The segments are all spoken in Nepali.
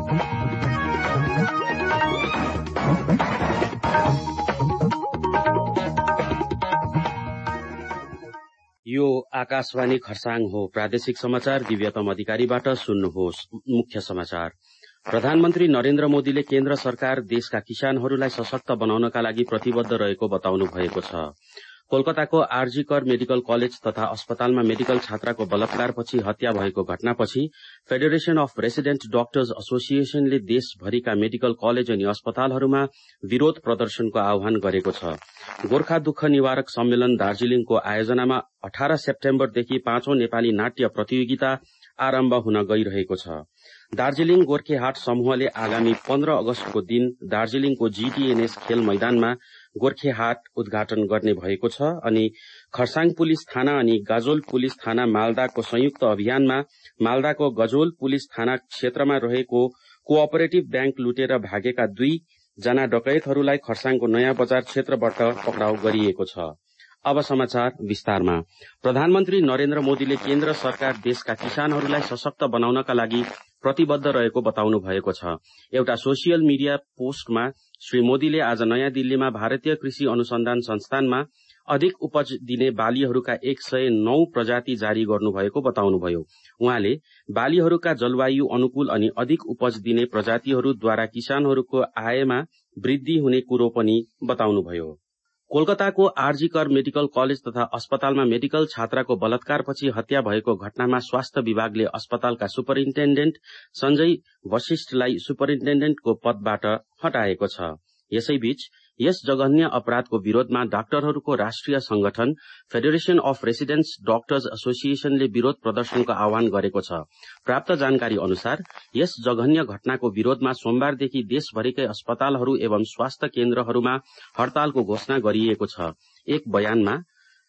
यो आकाशवाणी खरसाङ हो। प्रादेशिक समाचार दिव्यतम अधिकारीबाट सुन्नुहोस्। मुख्य समाचार। प्रधानमन्त्री नरेन्द्र मोदीले केन्द्र सरकार देशका किसानहरूलाई सशक्त बनाउनका लागि प्रतिबद्ध रहेको बताउनु भएको छ। कोलकाताको आरजी कर मेडिकल कलेज तथा अस्पतालमा मेडिकल छात्राको बलात्कारपछि हत्या भएको घटनापछि फेडरेशन अफ रेसिडेन्ट डाक्टर्स एसोसिएशनले देशभरिका मेडिकल कलेज अनि अस्पतालहरूमा विरोध प्रदर्शनको आह्वान गरेको छ। गोर्खा दुःख निवारक सम्मेलन दार्जीलिङको आयोजनामा 18 सेप्टेम्बरदेखि 5औं नेपाली नाट्य प्रतियोगिता आरम्भ हुन गइरहेको छ। दार्जीलिङ गोर्खेहाट समूहले आगामी 15 अगस्तको दिन दार्जीलिङको जीटीएनएस खेल मैदानमा गोर्खेहाट उद्घाटन गर्ने भएको छ अनि खरसाङ पुलिस थाना अनि गजोल पुलिस थाना मालदाको संयुक्त अभियानमा मालदाको गजोल पुलिस थाना क्षेत्रमा रहेको कोअपरेटिभ ब्याङ्क लुटेर भागेका 2 जना डकैतहरूलाई खरसाङको नयाँ बजार क्षेत्रबाट पक्राउ गरिएको छ। अब समाचार विस्तारमा। प्रधानमन्त्री नरेन्द्र मोदीले केन्द्र सरकार देशका किसानहरूलाई सशक्त बनाउनका लागि प्रतिबद्ध रहेको बताउनु भएको छ। एउटा सोसियल मिडिया पोस्टमा श्री मोदीले आज नयाँ दिल्लीमा भारतीय कृषि अनुसन्धान संस्थानमा अधिक उपज दिने बालीहरूका 109 प्रजाति जारी गर्नुभएको बताउनुभयो। उहाँले बालीहरूका जलवायु अनुकूल अनि अधिक उपज दिने प्रजातिहरूद्वारा किसानहरूको आयमा वृद्धि हुने कुरो पनि बताउनुभयो। कोलकाताको आरजी कर मेडिकल कलेज तथा अस्पतालमा मेडिकल छात्राको बलात्कारपछि हत्या भएको घटनामा स्वास्थ्य विभागले अस्पतालका सुपरिन्टेण्डेन्ट सञ्जय वशिष्ठलाई सुपरिन्टेण्डेन्टको पदबाट हटाएको छ। यसैबीच यस जघन्य अपराधको विरोधमा डाक्टरहरूको राष्ट्रिय संगठन फेडरेशन अफ रेसिडेन्ट्स डाक्टर्स एसोसिएशनले विरोध प्रदर्शनको आह्वान गरेको छ। प्राप्त जानकारी अनुसार यस जघन्य घटनाको विरोधमा सोमबारदेखि देशभरिकै अस्पतालहरू एवं स्वास्थ्य केन्द्रहरूमा हड़तालको घोषणा गरिएको छ। एक बयानमा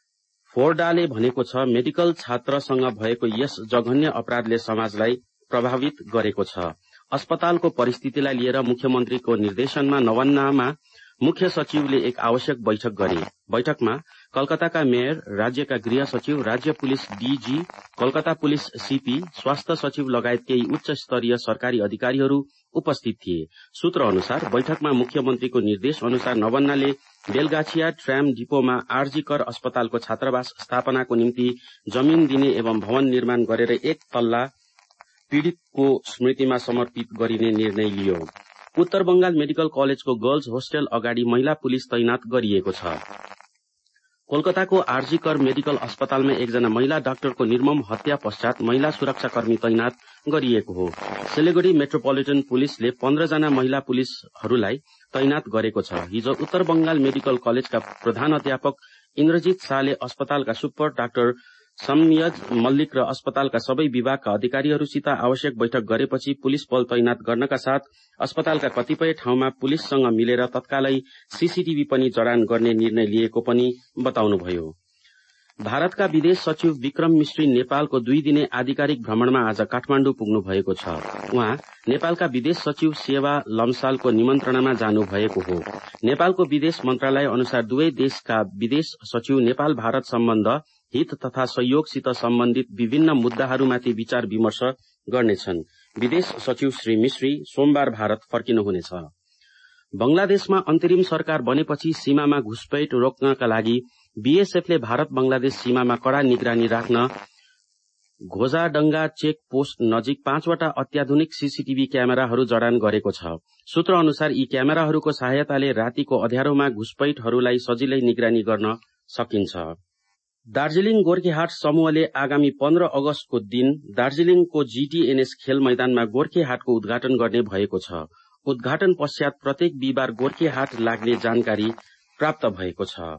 फोर्डाले भनेको छ, मेडिकल छात्रसँग भएको यस जघन्य अपराधले समाजलाई प्रभावित गरेको छ। अस्पतालको परिस्थितिलाई लिएर मुख्यमन्त्रीको निर्देशनमा नवन्नामा मुख्य सचिवले एक आवश्यक बैठक गरे। बैठकमा कलकत्ताका मेयर, राज्यका गृह सचिव, राज्य police DG, Calcutta police CP, स्वास्थ्य सचिव लगायत केही उच्च स्तरीय सरकारी अधिकारीहरू उपस्थित थिए। सूत्र अनुसार बैठकमा मुख्यमन्त्रीको निर्देश अनुसार नवन्नाले बेलगाछिया ट्राम डिपोमा आरजी कर अस्पतालको छात्रावास स्थापनाको निम्ति जमिन दिने एवं भवन निर्माण गरेर 1 तल्ला पीड़ितको स्मृतिमा समर्पित गरिने निर्णय लियो। उत्तर बंगाल मेडिकल कलेजको गर्ल्स होस्टेल अगाडि महिला पुलिस तैनात गरिएको छ। कोलकाताको आरजी कर मेडिकल अस्पतालमा एकजना महिला डाक्टरको निर्मम हत्या पश्चात महिला सुरक्षाकर्मी तैनात गरिएको हो। सिलगढ़ी मेट्रोपोलिटन पुलिसले 15 जना महिला पुलिसहरूलाई तैनात गरेको छ। हिजो उत्तर बंगाल मेडिकल कलेजका प्रधान अध्यापक इन्द्रजित शाहले अस्पतालका सुपर डाक्टर सम्यज मल्लिक र अस्पतालका सबै विभागका अधिकारीहरूसित आवश्यक बैठक गरेपछि पुलिस बल तैनात गर्नका साथ अस्पतालका कतिपय ठाउँमा पुलिससँग मिलेर तत्कालै सीसीटीभी पनि जडान गर्ने निर्णय लिएको पनि बताउनुभयो। भारतका विदेश सचिव विक्रम मिश्री नेपालको 2 दिने आधिकारिक भ्रमणमा आज काठमाडौँ पुग्नु भएको छ। उहाँ नेपालका विदेश सचिव सेवा लम्सालको निमन्त्रणामा जानु भएको हो। नेपालको विदेश मन्त्रालय अनुसार दुवै देशका विदेश सचिव नेपाल भारत सम्बन्ध, हित तथा सहयोगसित सम्बन्धित विभिन्न मुद्दाहरूमाथि विचार विमर्श गर्नेछन्। विदेश सचिव श्री मिश्री सोमबार भारत फर्किनुहुनेछ। बंगलादेशमा अन्तरिम सरकार बनेपछि सीमामा घुसपैठ रोक्नका लागि बीएसएफले भारत बंगलादेश सीमामा कड़ा निगरानी राख्न घोजाडंगा चेक पोस्ट नजिक 5वटा अत्याधुनिक सीसीटीभी क्यामेराहरू जडान गरेको छ। सूत्र अनुसार यी क्यामेराहरूको सहायताले रातिको अँध्यारोमा घुसपैठहरूलाई सजिलै निगरानी गर्न सकिन्छ। दार्जीलिङ गोर्खेहाट समूहले आगामी 15 अगस्तको दिन दार्जीलिङको जीटीएनएस खेल मैदानमा गोर्खेहाटको उद्घाटन गर्ने भएको छ। उद्घाटन पश्चात प्रत्येक बिहिबार गोर्खेहाट लाग्ने जानकारी प्राप्त भएको छ।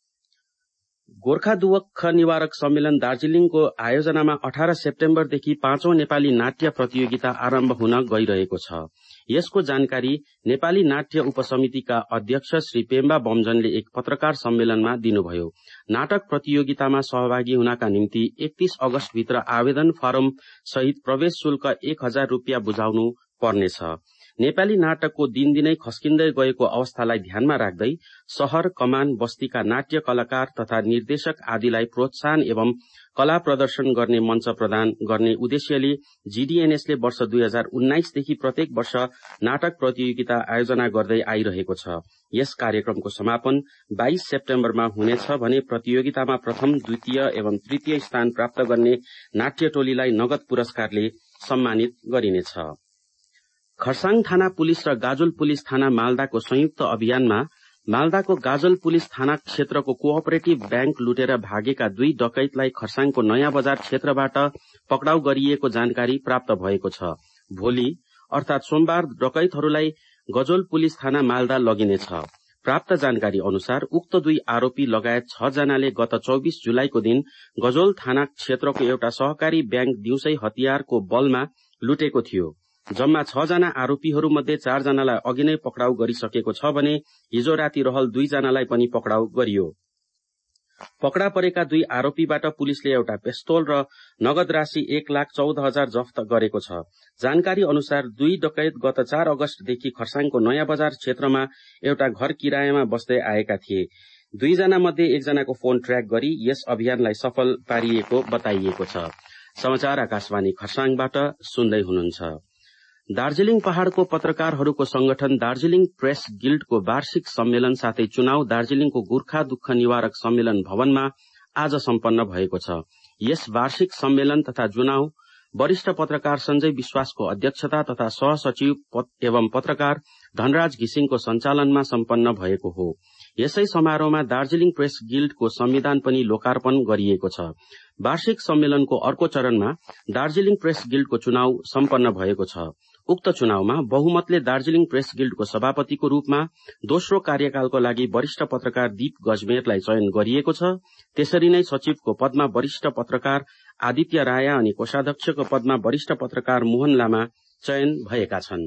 गोर्खा दुःख निवारक सम्मेलन दार्जीलिङको आयोजनामा 18 सेप्टेम्बरदेखि 5औं नेपाली नाट्य प्रतियोगिता आरम्भ हुन गइरहेको छ। यसको जानकारी नेपाली नाट्य उपसमितिका अध्यक्ष श्री पेम्बा बमजनले एक पत्रकार सम्मेलनमा दिनुभयो। नाटक प्रतियोगितामा सहभागी हुनका निम्ति 31 अगस्त भित्र आवेदन फारम सहित प्रवेश शुल्क 1000 रुपियाँ बुझाउनु पर्नेछ। नेपाली नाटकको दिनदिनै खस्किँदै गएको अवस्थालाई ध्यानमा राख्दै शहर कमान बस्तीका नाट्य कलाकार तथा निर्देशक आदिलाई प्रोत्साहन एवं कला प्रदर्शन गर्ने मञ्च प्रदान गर्ने उद्देश्यले जीडीएनएसले वर्ष 2019 देखि प्रत्येक वर्ष नाटक प्रतियोगिता आयोजना गर्दै आइरहेको छ। यस कार्यक्रमको समापन 22 सेप्टेम्बरमा हुनेछ भने प्रतियोगितामा प्रथम, द्वितीय एवं तृतीय स्थान प्राप्त गर्ने नाट्य टोलीलाई नगद पुरस्कारले सम्मानित गरिनेछ। खरसाङ थाना पुलिस र गाजोल पुलिस थाना मालदाको संयुक्त अभियानमा मालदाको गाजल पुलिस थाना क्षेत्रको कोअपरेटिभ ब्याङ्क लुटेर भागेका 2 डकैतलाई खरसाङको नयाँ बजार क्षेत्रबाट पक्राउ गरिएको जानकारी प्राप्त भएको छ। भोलि अर्थात सोमबार डकैतहरूलाई गजोल पुलिस थाना मालदा लगिनेछ। प्राप्त जानकारी अनुसार उक्त 2 आरोपी लगायत 6 जनाले गत 24 जुलाईको दिन गजोल थाना क्षेत्रको एउटा सहकारी ब्याङ्क दिउँसै हतियारको बलमा लुटेको थियो। जम्मा 6 जना आरोपीहरूमध्ये 4 जनालाई अघि नै पक्राउ गरिसकेको छ भने हिजो राति रहल 2 जनालाई पनि पक्राउ गरियो। पक्रा परेका 2 आरोपीबाट पुलिसले एउटा पिस्तोल र नगद राशि 1,14,000 जफ्त गरेको छ। जानकारी अनुसार 2 डकैत गत 4 अगस्तदेखि खरसाङको नयाँ बजार क्षेत्रमा एउटा घर किरायामा बस्दै आएका थिए। 2 जना मध्ये 1 जनाको फोन ट्र्याक गरी यस अभियानलाई सफल पारिएको बताइएको छ। समाचार आकाशवाणी खरसाङबाट सुन्दै हुनुहुन्छ। दार्जीलिङ पहाड़को पत्रकारहरूको संगठन दार्जीलिङ प्रेस गिल्डको वार्षिक सम्मेलन साथै चुनाव दार्जीलिङको गोर्खा दुःख निवारक सम्मेलन भवनमा आज सम्पन्न भएको छ। यस वार्षिक सम्मेलन तथा चुनाव वरिष्ठ पत्रकार संजय विश्वासको अध्यक्षता तथा सहसचिव एवं पत्रकार धनराज घिसिङको सञ्चालनमा सम्पन्न भएको हो। यसै समारोहमा दार्जीलिङ प्रेस गिल्डको संविधान पनि लोकार्पण गरिएको छ। वार्षिक सम्मेलनको अर्को चरणमा दार्जीलिङ प्रेस गिल्डको चुनाव सम्पन्न भएको छ। उक्त चुनावमा बहुमतले दार्जीलिङ प्रेस गिल्डको सभापतिको रूपमा दोस्रो कार्यकालको लागि वरिष्ठ पत्रकार दीप गजमेरलाई चयन गरिएको छ। त्यसरी नै सचिवको पदमा वरिष्ठ पत्रकार आदित्य राय अनि कोषाध्यक्षको पदमा वरिष्ठ पत्रकार मोहन लामा चयन भएका छन्।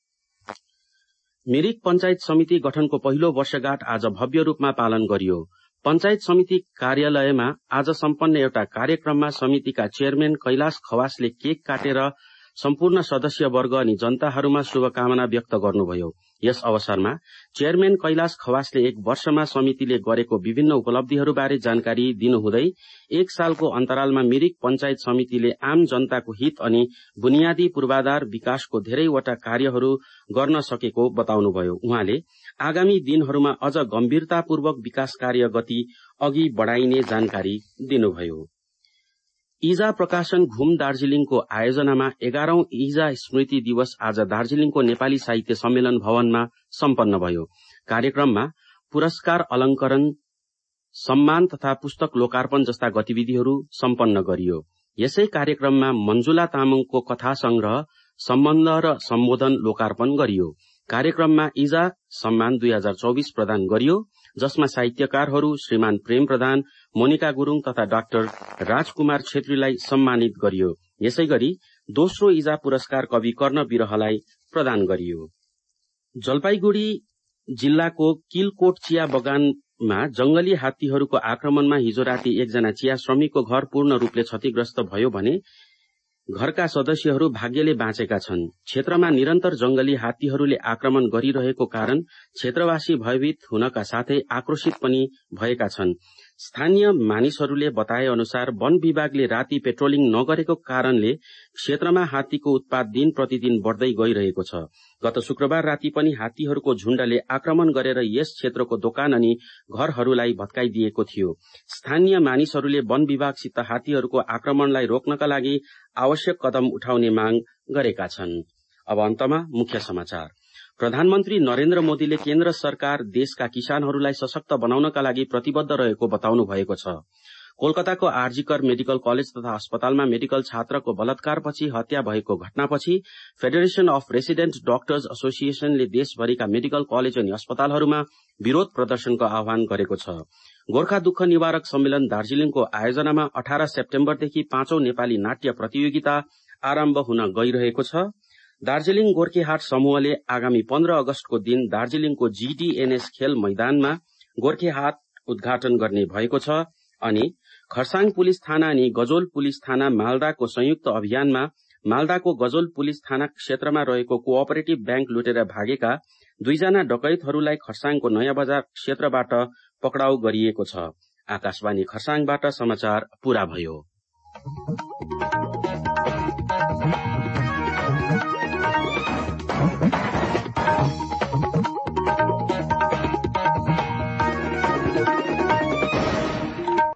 मिरिक पञ्चायत समिति गठनको पहिलो वर्षगाँठ आज भव्य रूपमा पालन गरियो। पञ्चायत समिति कार्यालयमा आज सम्पन्न एउटा कार्यक्रममा समितिका चेयरम्यान कैलाश खवासले केक काटेर सम्पूर्ण सदस्यवर्ग अनि जनताहरूमा शुभकामना व्यक्त गर्नुभयो। यस अवसरमा चेयरम्यान कैलाश खवासले 1 वर्षमा समितिले गरेको विभिन्न उपलब्धिहरूबारे जानकारी दिनुहुँदै 1 सालको अन्तरालमा मिरिक पञ्चायत समितिले आम जनताको हित अनि बुनियादी पूर्वाधार विकासको धेरैवटा कार्यहरू गर्न सकेको बताउनुभयो। उहाँले आगामी दिनहरूमा अझ गम्भीरतापूर्वक विकास कार्य गति अघि बढ़ाइने जानकारी दिनुभयो। इजा प्रकाशन घुम दार्जीलिङको आयोजनामा 11औं इजा स्मृति दिवस आज दार्जीलिङको नेपाली साहित्य सम्मेलन भवनमा सम्पन्न भयो। कार्यक्रममा पुरस्कार अलंकरण, सम्मान तथा पुस्तक लोकार्पण जस्ता गतिविधिहरू सम्पन्न गरियो। यसै कार्यक्रममा मञ्जुला तामाङको कथा संग्रह सम्बन्ध र सम्बोधन लोकार्पण गरियो। कार्यक्रममा इजा सम्मान 2024 प्रदान गरियो, जसमा साहित्यकारहरू श्रीमान प्रेम प्रधान, मोनिका गुरूङ तथा डाक्टर राजकुमार छेत्रीलाई सम्मानित गरियो। यसैगरी दोस्रो इजा पुरस्कार कवि कर्ण विरहलाई प्रदान गरियो। जलपाईगुड़ी जिल्लाको किलकोट चिया बगानमा जंगली हात्तीहरूको आक्रमणमा हिजो राति 1 जना चिया श्रमिकको घर पूर्ण रूपले क्षतिग्रस्त भयो भने घरका सदस्यहरू भाग्यले बाँचेका छन्। क्षेत्रमा निरन्तर जंगली हात्तीहरूले आक्रमण गरिरहेको कारण क्षेत्रवासी भयभीत हुनका साथै आक्रोशित पनि भएका छन्। स्थानीय मानिसहरूले बताए अनुसार वन विभागले राति पेट्रोलिङ नगरेको कारणले क्षेत्रमा हात्तीको उत्पात दिन प्रतिदिन बढ्दै गइरहेको छ। गत शुक्रबार राति पनि हात्तीहरूको झुण्डले आक्रमण गरेर यस क्षेत्रको दोकान अनि घरहरूलाई भत्काइदिएको थियो। स्थानीय मानिसहरूले वन विभागसित हात्तीहरूको आक्रमणलाई रोक्नका लागि आवश्यक कदम उठाउने माग गरेका छन्। अब अन्तमा मुख्य समाचार। प्रधानमन्त्री नरेन्द्र मोदीले केन्द्र सरकार देशका किसानहरूलाई सशक्त बनाउनका लागि प्रतिबद्ध रहेको बताउनु भएको छ। कोलकाताको आरजीकर मेडिकल कलेज तथा अस्पतालमा मेडिकल छात्रको बलात्कारपछि हत्या भएको घटनापछि फेडरेशन अफ रेसिडेन्ट डाक्टर्स एसोसिएशनले देशभरिका मेडिकल कलेज अनि अस्पतालहरूमा विरोध प्रदर्शनको आह्वान गरेको छ। गोर्खा दुःख निवारक सम्मेलन दार्जीलिङको आयोजनामा 18 सेप्टेम्बरदेखि 5औं नेपाली नाट्य प्रतियोगिता आरम्भ हुन गइरहेको छ। दार्जीलिङ गोर्खेहाट समूहले आगामी 15 अगस्तको दिन दार्जीलिङको जीडीएनएस खेल मैदानमा गोर्खेहाट उद्घाटन गर्ने भएको छ। अनि खरसाङ पुलिस थाना अनि गजोल पुलिस थाना मालदाको संयुक्त अभियानमा मालदाको गजोल पुलिस थाना क्षेत्रमा रहेको कोअपरेटिभ ब्याङ्क लुटेर भागेका 2 जना डकैतहरूलाई खरसाङको नयाँ बजार क्षेत्रबाट पक्राउ गरिएको छ। आकाशवाणी खरसाङबाट समाचार पूरा भयो।